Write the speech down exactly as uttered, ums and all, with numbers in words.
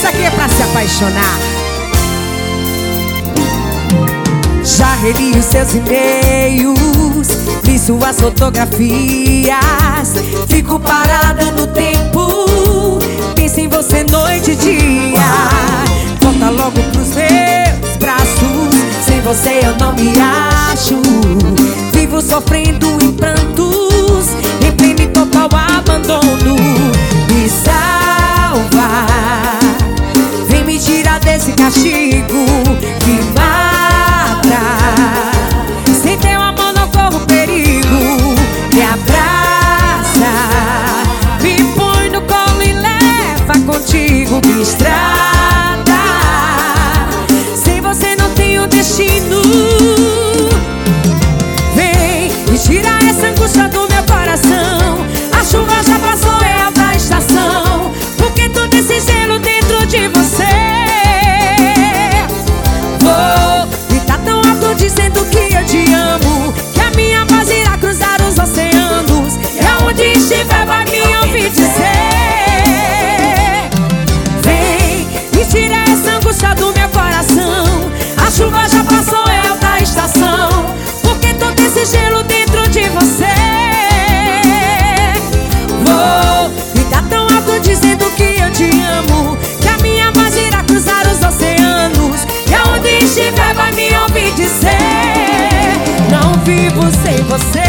Isso aqui é pra se apaixonar. Já reli os seus e-mails, vi suas fotografias. Fico parada no tempo, penso em você noite e dia. Volta logo pros meus braços, sem você eu não me acho. Vivo sofrendo em prantos, em pleno total abandono. Me salva, vem me tirar desse castigo que mata. Sem teu amor não corro perigo. Me abraça, me põe no colo e leva contigo. Me estrada, sem você não tenho destino. Vem e tira essa angústia do meu coração. A chuva já passou, é alta estação. Porque todo esse gelo dentro de você. Vou gritar tão alto dizendo que eu te amo, que a minha voz irá cruzar os oceanos. E aonde estiver vai me ouvir dizer. Vem e tira essa angústia do meu coração. A chuva já passou, é alta estação. Porque todo esse gelo dentro de você. Vou gritar tão alto dizendo que eu te amo, que a minha voz irá cruzar os oceanos. E aonde estiver vai me ouvir dizer. Não vivo sem você.